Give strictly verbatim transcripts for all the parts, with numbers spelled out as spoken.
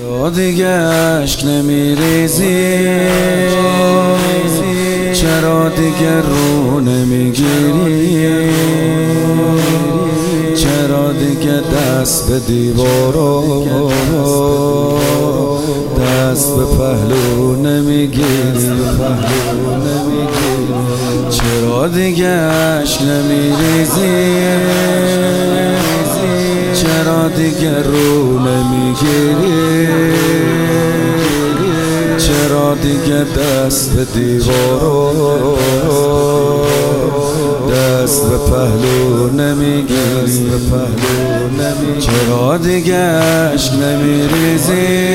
چرا دیگه اشک نمیریزی؟ چرا دیگه رو نمیگیری؟ چرا دیگه دست به دیوارو دست به پهلو نمیگیری؟ چرا دیگه اشک نمیریزی؟ چرا دیگه رو نمیگیری؟ چرا دیگه دست به دیوارو دست به پهلو نمیگیری؟ چرا دیگه اشک نمیریزی؟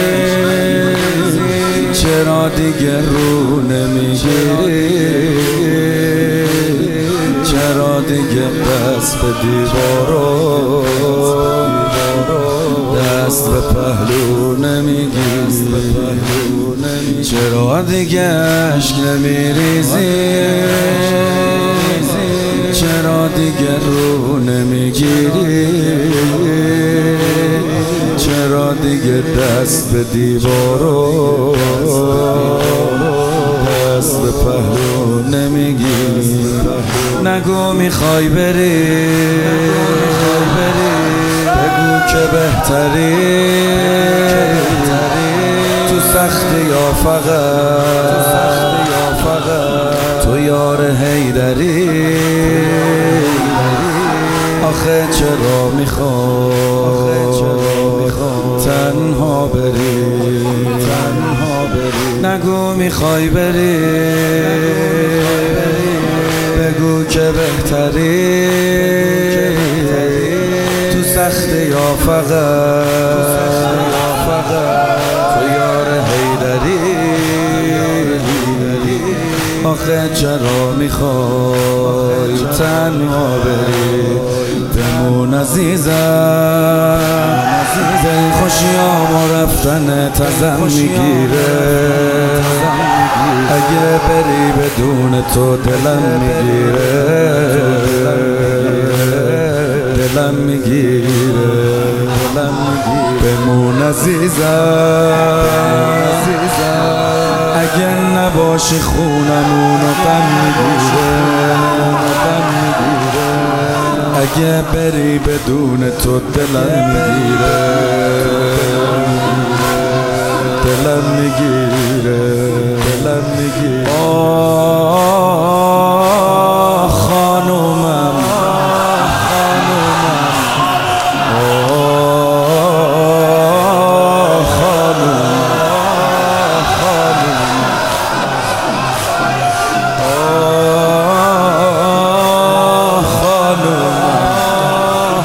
چرا دیگه رو نمیگیری؟ چرا دیگه دست به دیوارو دست به پهلو نمیگیری؟ چرا دیگه اشک نمیریزی؟ چرا دیگه رو نمیگیری؟ چرا دیگه دست به دیوارو دست به پهلو نمیگیری؟ نگو میخوای بری، بگو که بهتری، تو سختی یا فقط تو یار حیدری؟ آخه چرا میخوای تنها بری؟ نگو میخوای بری، بگو که بهتری، تو سختی یا فقط تو یار حیدری؟ آخه چرا میخوای تنها بری؟ بمون عزیزم، دل خوشیامو رفتن تزم میگیره، اگه بری بدون تو دلم میگیره، دلم میگیره. بمون عزیزم، اگه نباشی خونمونو غم میگیره، اگه بری بدون تو دلم میگیره، دلم میگیره، دلم میگیره. آه خانومم، خانومم، آه خانومم، خانومم، آه خانومم،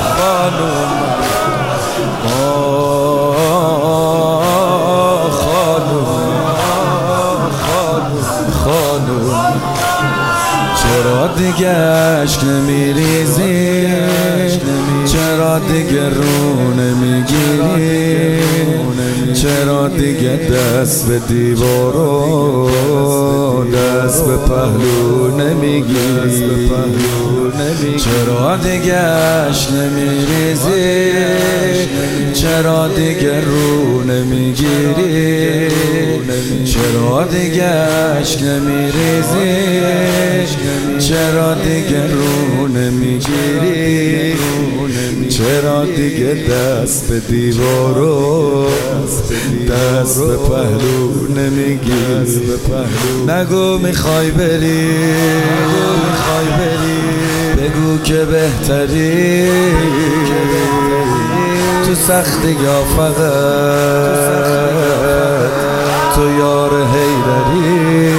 خانومم. چرا دیگه اشک نمیریزی؟ چرا دیگه رو نمیگیری؟ چرا دیگه دست به دیوارو دست به پهلو نمیگیری؟ چرا دیگه اشک نمیریزی؟ چرا دیگه رو نمیگیری؟ چرا دیگه اشک نمیریزی؟ چرا دیگه رو نمیگیری؟ چرا دیگه دست به دیوارو دست به پهلو نمیگیری؟ نگو میخوای بری، بگو که بهتری، تو سختی یا فقط تو یار حیدری؟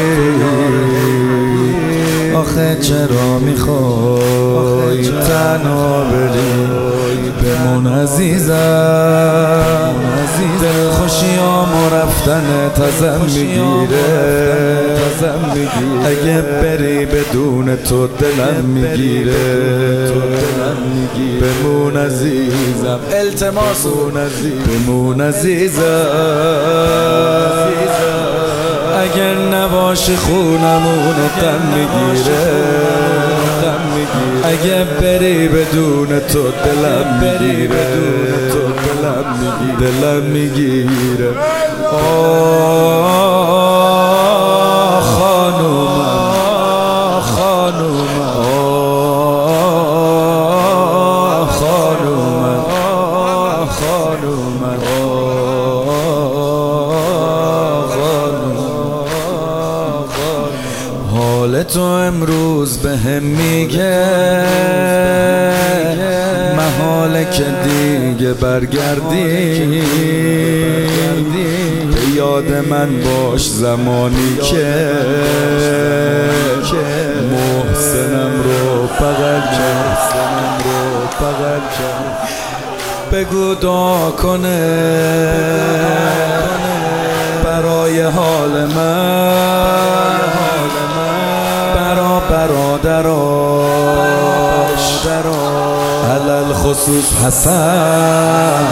آخه چرا میخوای تنها بری؟ بمون عزیزم، دل خوشیامو رفتن تزم میگیره، اگه بری بدون تو دلم میگیره. بمون عزیزم، التماس بمون عزیزم، اگر نباشی خونمونو غم میگیره، اگه بری بدون تو دلم میگیره دلم میگیره دلم میگیره آه خانومم خانومم آه خانومم خانومم حال تو امروز به هم میگه محاله که دیگه برگردی به یاد من باش زمانی که محسنم رو بغل کرد بغل کرد بگو دعا کنه برای حال من برا برادراش علل خصوص حسن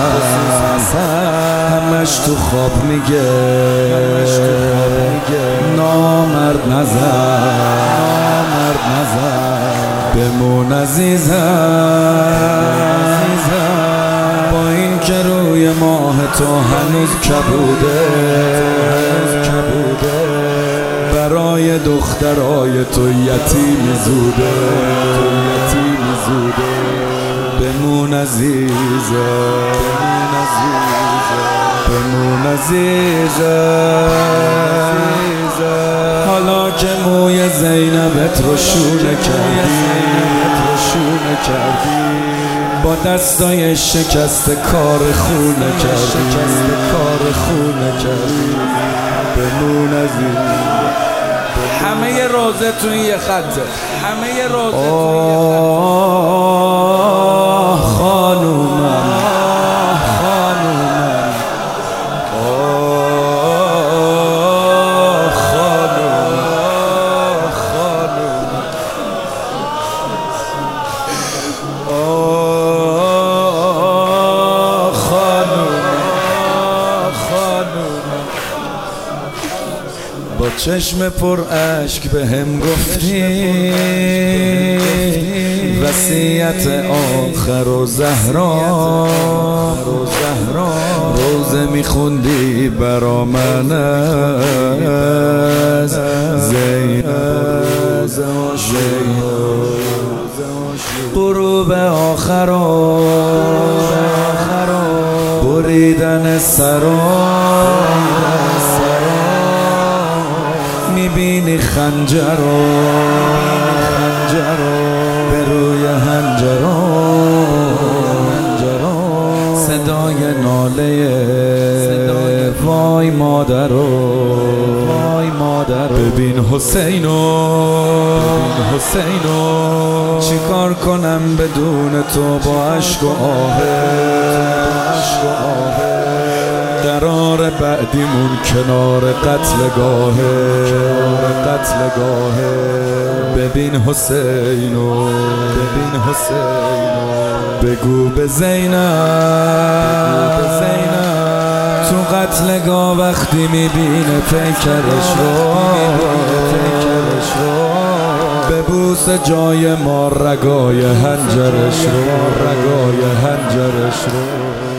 همش تو خواب میگه نامرد نزن نامرد نزن بمون عزیزم با این که روی ماه تو هنوز کبوده برای دخترای تو یتیمی زوده یتیمی زوده بمون عزیزم بمون عزیزم حالا که موی زینبت رو شونه کردی با دستای شکست کار خونه کردی کار خونه کردی بمون عزیزم همه ی روزه توی یه خطه همه ی روزه توی یه خطه خانومم خانومم خانومم خانومم خانومم خانومم با چشم پر اشک به هم گفتی وصیت آخر و زهرا روزه میخوندی برا من از زینب غروب آخر و بریدن سرا میبینی خنجر رو به روی هنجر صدای ناله وای مادر وای مادر ببین حسینو حسینو چی کار کنم بدون تو با عشق و آهه قرار بعدیمون کنار قتلگاهه قتلگاهه ببین حسینو ببین حسینو بگو به زینب تو قتلگاه وقتی میبینه پیکرش رو ببوس جای ما رگای هنجرش رو رگای هنجرش رو